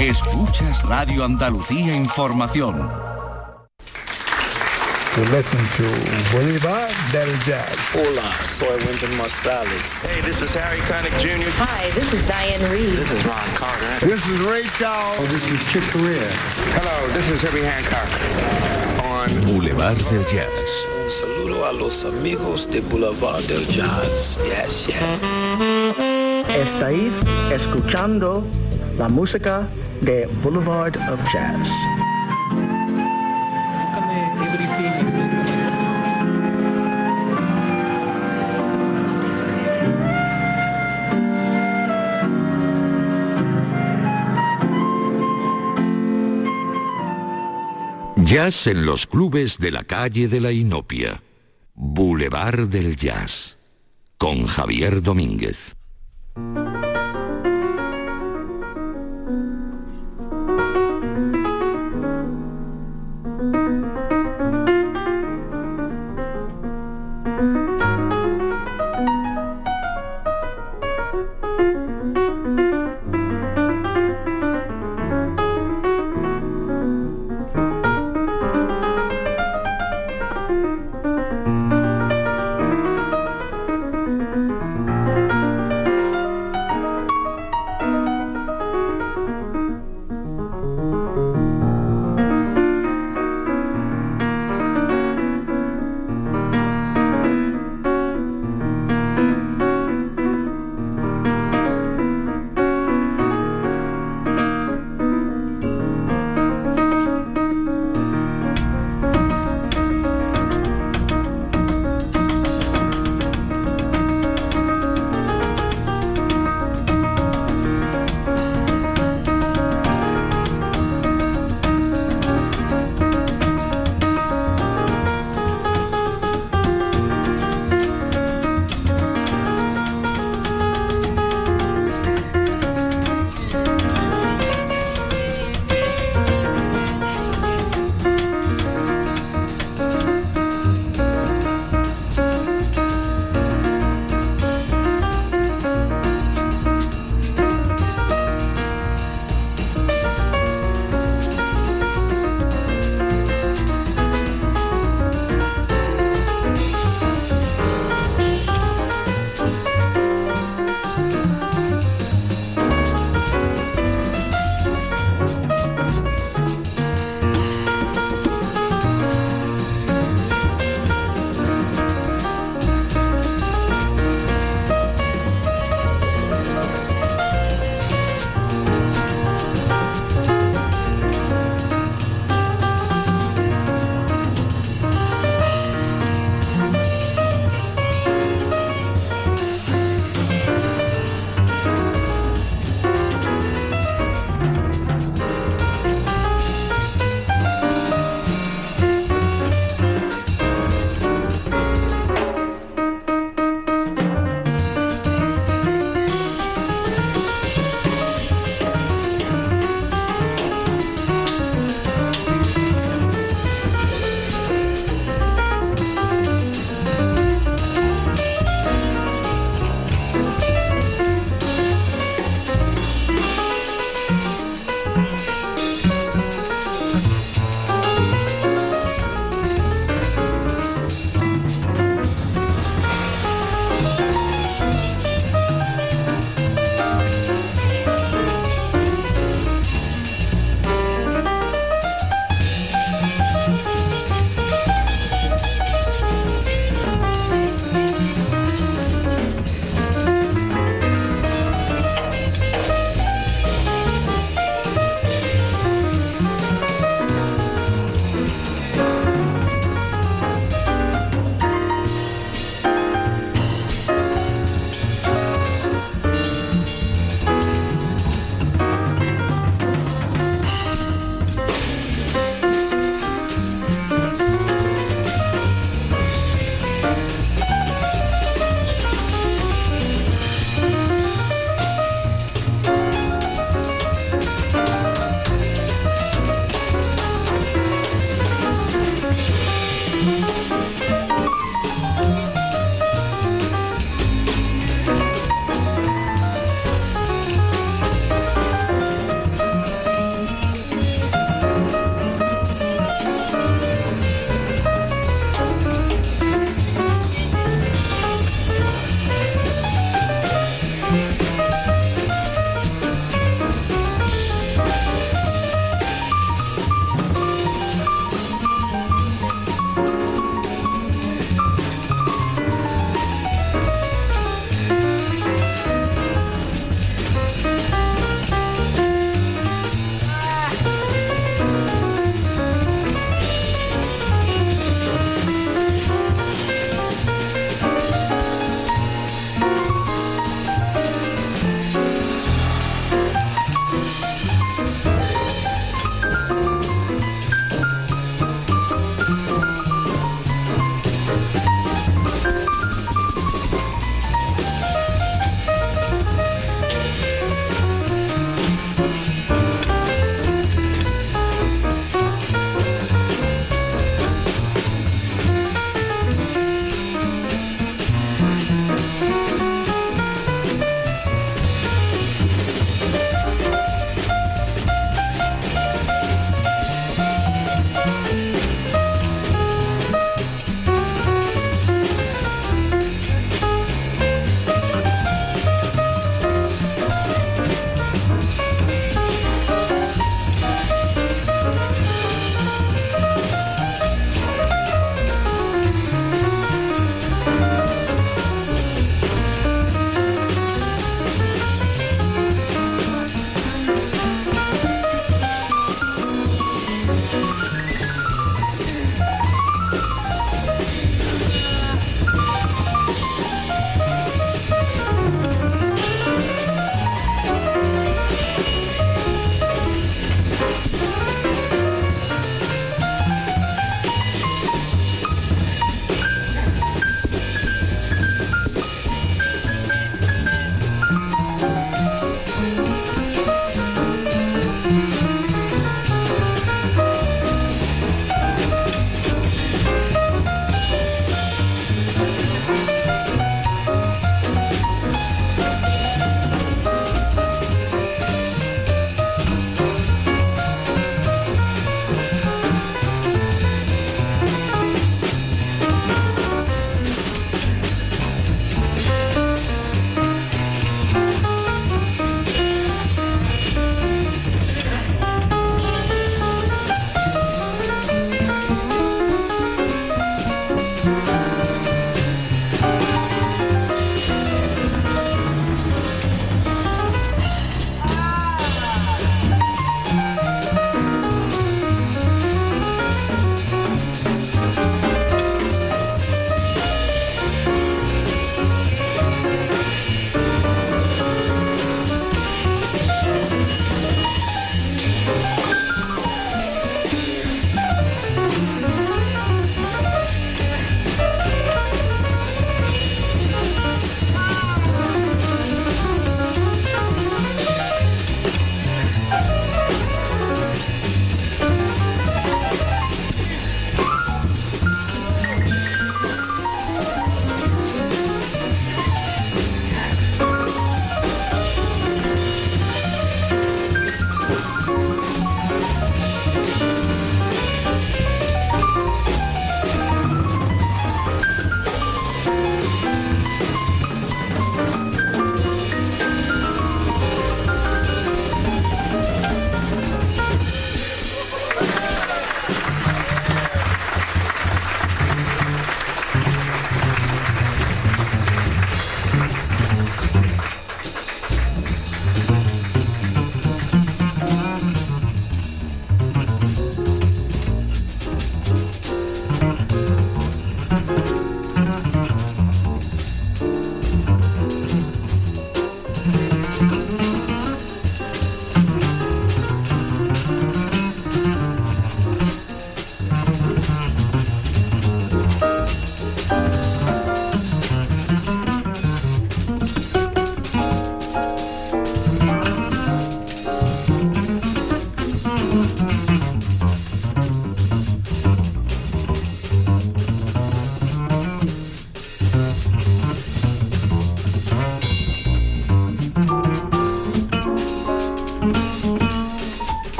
Escuchas Radio Andalucía Información. To listen to Bolívar del Jazz. Hola, soy Wynton Marsalis. Hey, this is Harry Connick Jr. Hi, this is Diane Reed. This is Ron Carter. This is Ray Charles. Oh, this is Chick Corea. Hello, this is Herbie Hancock. On Boulevard del Jazz. Un saludo a los amigos de Boulevard del Jazz. Yes, yes. Estáis escuchando la música de Boulevard of Jazz. Jazz en los clubes de la calle de la Inopia. Boulevard del Jazz. Con Javier Domínguez.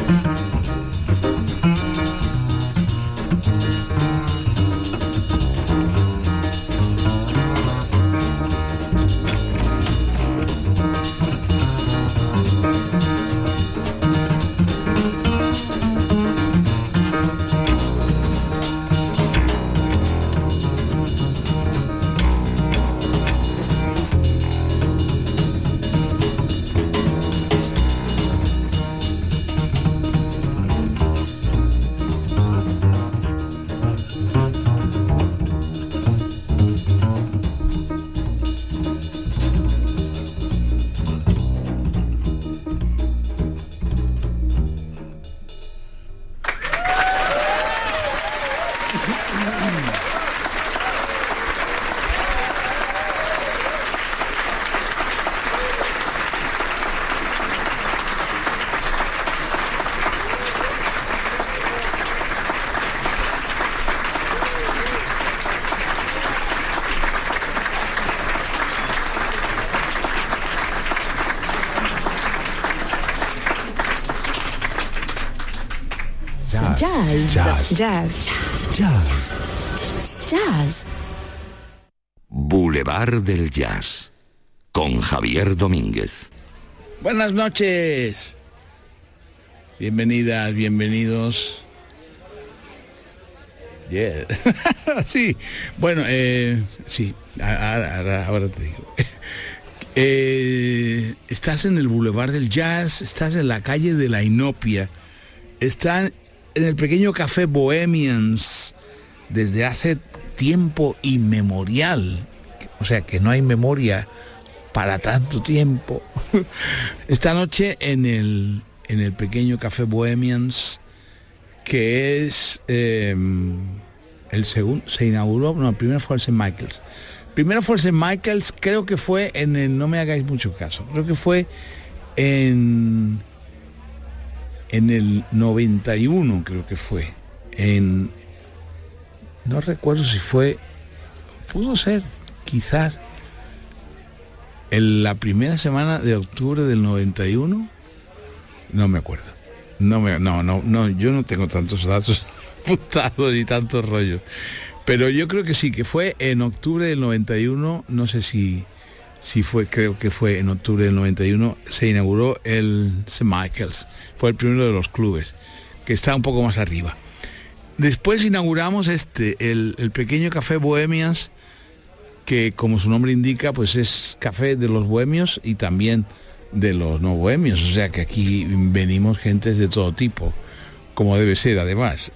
Jazz. Boulevard del Jazz con Javier Domínguez. Buenas noches. Bienvenidas, bienvenidos. Yeah. Sí, bueno, sí, ahora te digo. Estás en el Boulevard del Jazz, estás en la calle de la Inopia, estás en el pequeño café Bohemians desde hace tiempo inmemorial, o sea que no hay memoria para tanto tiempo. Esta noche en el pequeño café Bohemians, que es el segundo, se inauguró, no, el primero fue el St. Michael's. Primero fue el St. Michael's, creo que fue en el, no me hagáis mucho caso, creo que fue en el 91, creo que fue. No recuerdo si fue, pudo ser, quizás, en la primera semana de octubre del 91, no me acuerdo. No, yo no tengo tantos datos apuntados ni tantos rollos. Pero yo creo que sí, que fue en octubre del 91, no sé si fue, creo que fue en octubre del 91, se inauguró el St. Michael's. Fue el primero de los clubes, que está un poco más arriba. Después inauguramos el pequeño café Bohemians, que como su nombre indica, pues es café de los bohemios y también de los no bohemios. O sea que aquí venimos gentes de todo tipo, como debe ser además.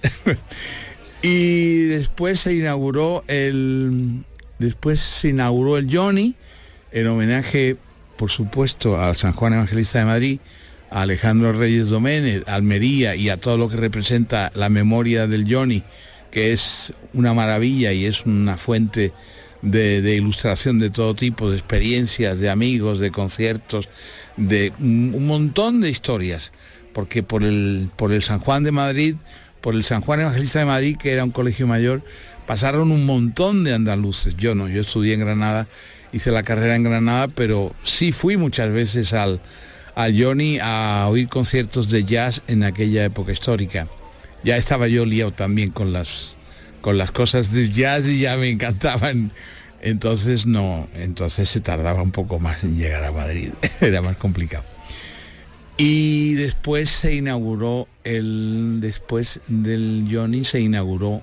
Y después se inauguró el Johnny, en homenaje, por supuesto, al San Juan Evangelista de Madrid, a Alejandro Reyes Doménech, a Almería y a todo lo que representa la memoria del Johnny, que es una maravilla y es una fuente de ilustración de todo tipo, de experiencias, de amigos, de conciertos, de un montón de historias, porque por el San Juan de Madrid, por el San Juan Evangelista de Madrid, que era un colegio mayor, pasaron un montón de andaluces. Yo estudié en Granada, hice la carrera en Granada, pero sí fui muchas veces al Johnny a oír conciertos de jazz en aquella época histórica. Ya estaba yo liado también con las cosas del jazz y ya me encantaban. Entonces se tardaba un poco más en llegar a Madrid, era más complicado. Y después se inauguró después del Johnny se inauguró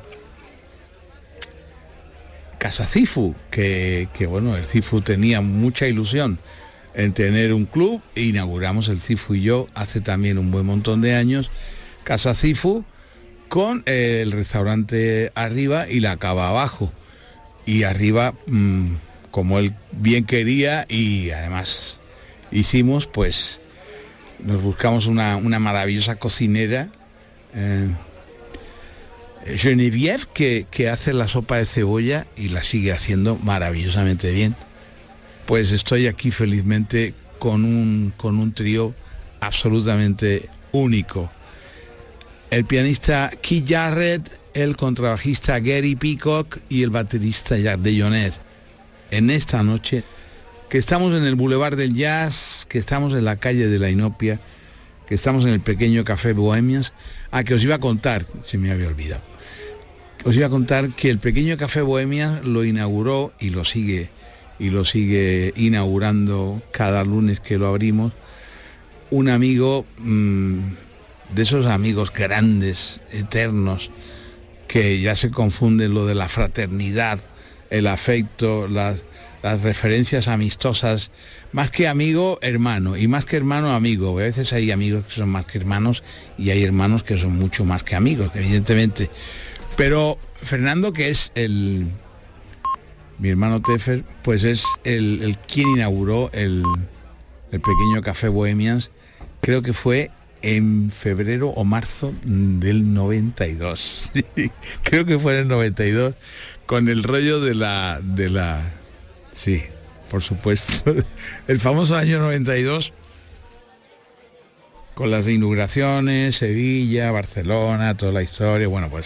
Casa Cifu, que bueno, el Cifu tenía mucha ilusión en tener un club, e inauguramos el Cifu y yo hace también un buen montón de años, Casa Cifu, con el restaurante arriba y la cava abajo. Y arriba, como él bien quería, y además hicimos, pues, nos buscamos una maravillosa cocinera, Geneviève, que hace la sopa de cebolla y la sigue haciendo maravillosamente bien. Pues estoy aquí felizmente con un trío absolutamente único. El pianista Keith Jarrett, el contrabajista Gary Peacock y el baterista Jack DeJohnette. En esta noche, que estamos en el Boulevard del Jazz, que estamos en la calle de la Inopia, que que estamos en el pequeño Café Bohemias, que os iba a contar, se me había olvidado. Os iba a contar que el pequeño Café Bohemias lo inauguró y lo sigue inaugurando cada lunes que lo abrimos, un amigo de esos amigos grandes, eternos, que ya se confunden lo de la fraternidad, el afecto, las referencias amistosas, más que amigo, hermano, y más que hermano, amigo. A veces hay amigos que son más que hermanos y hay hermanos que son mucho más que amigos, evidentemente. Pero Fernando, que es mi hermano Tefer, pues es el quien inauguró el pequeño Café Bohemias, creo que fue en febrero o marzo del 92. Creo que fue en el 92, con el rollo de la sí, por supuesto, el famoso año 92, con las inauguraciones, Sevilla, Barcelona, toda la historia. Bueno, pues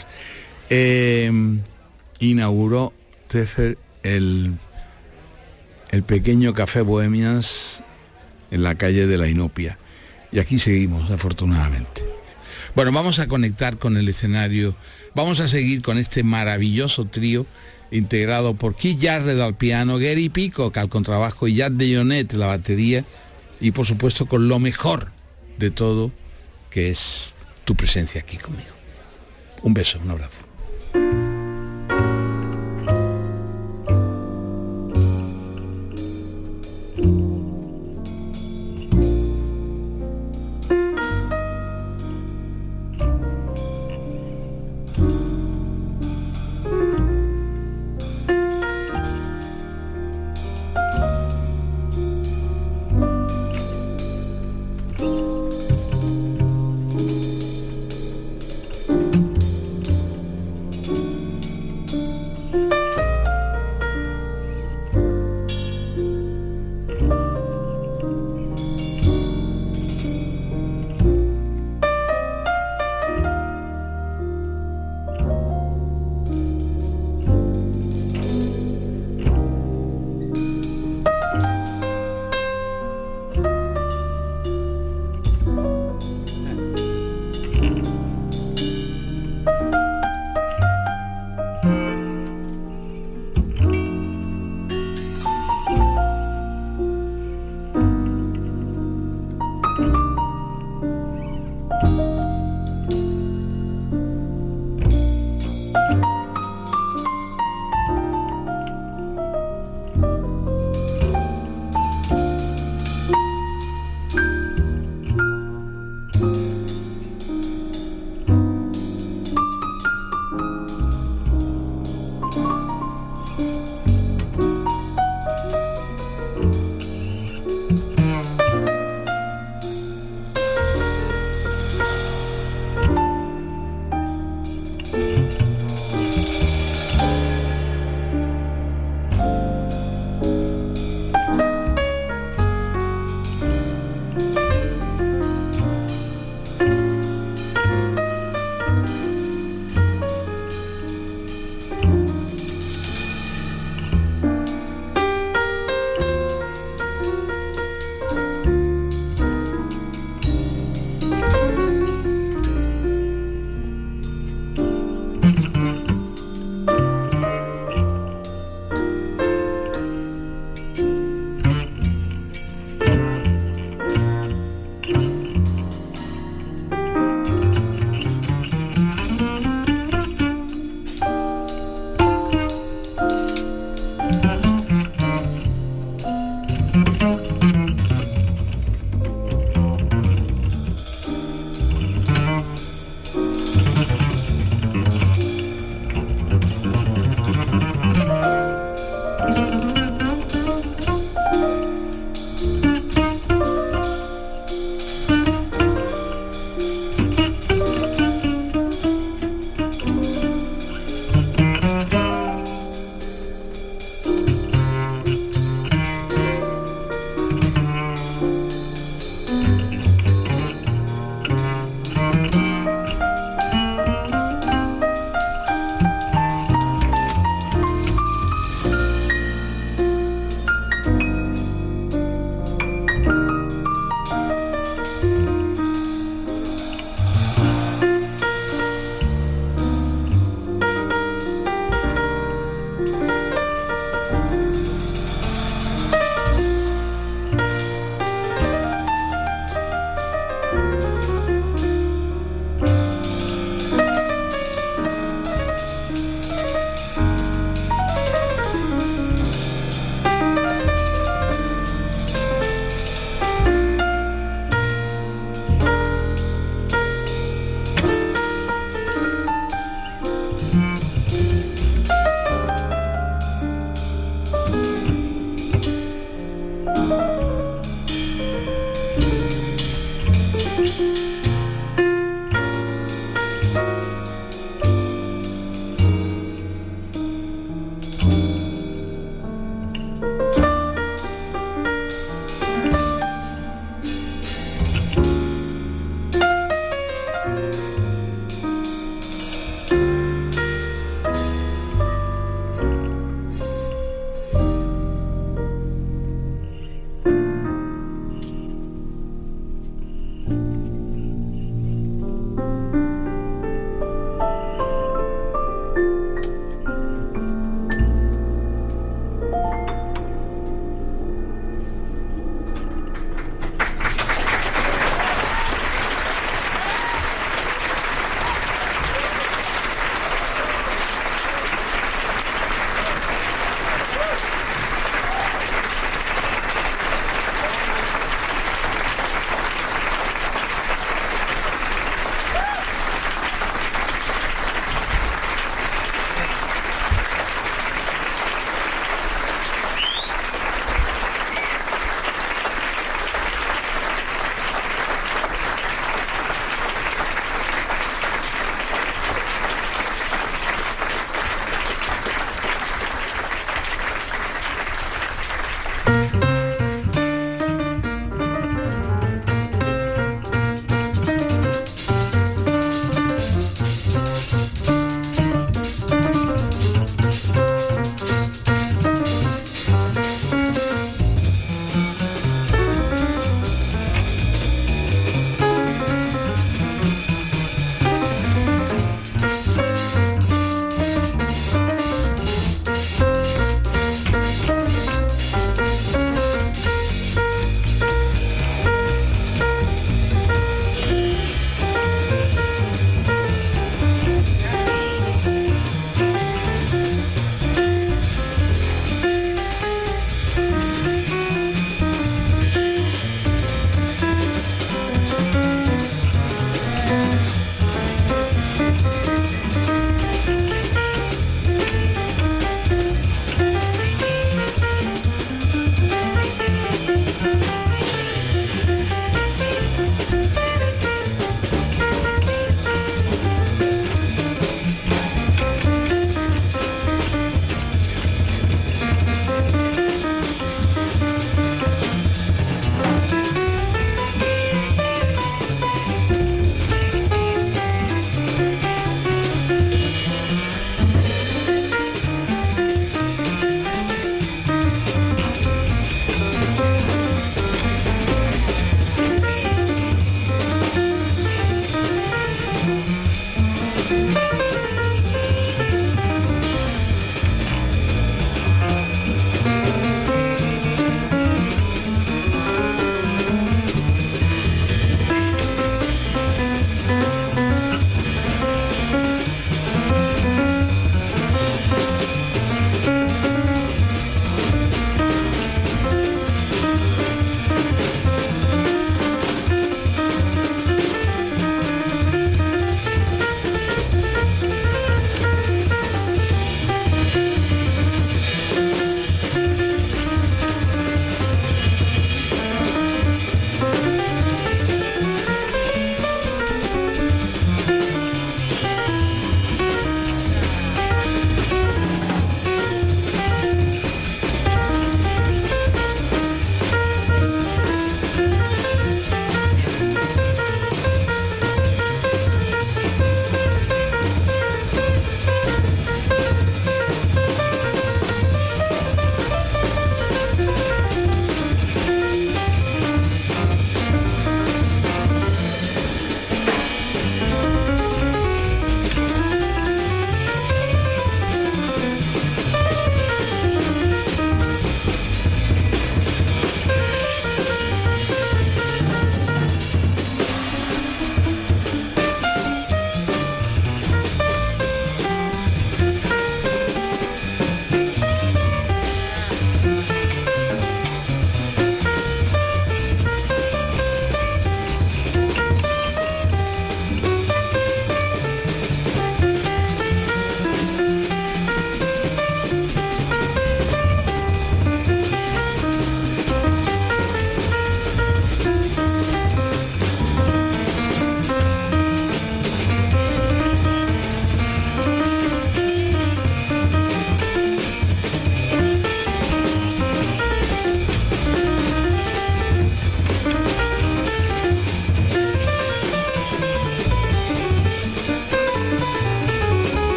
inauguró Tefer el pequeño Café Bohemias en la calle de la Inopia. Y aquí seguimos, afortunadamente. Bueno, vamos a conectar con el escenario, vamos a seguir con este maravilloso trío integrado por Keith Jarrett al piano, Gary Peacock al contrabajo y Jack DeJohnette la batería, y por supuesto con lo mejor de todo, que es tu presencia aquí conmigo. Un beso, un abrazo.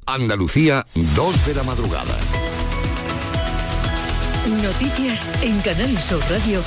Andalucía, 2 de la madrugada. Noticias en Canal Sur Radio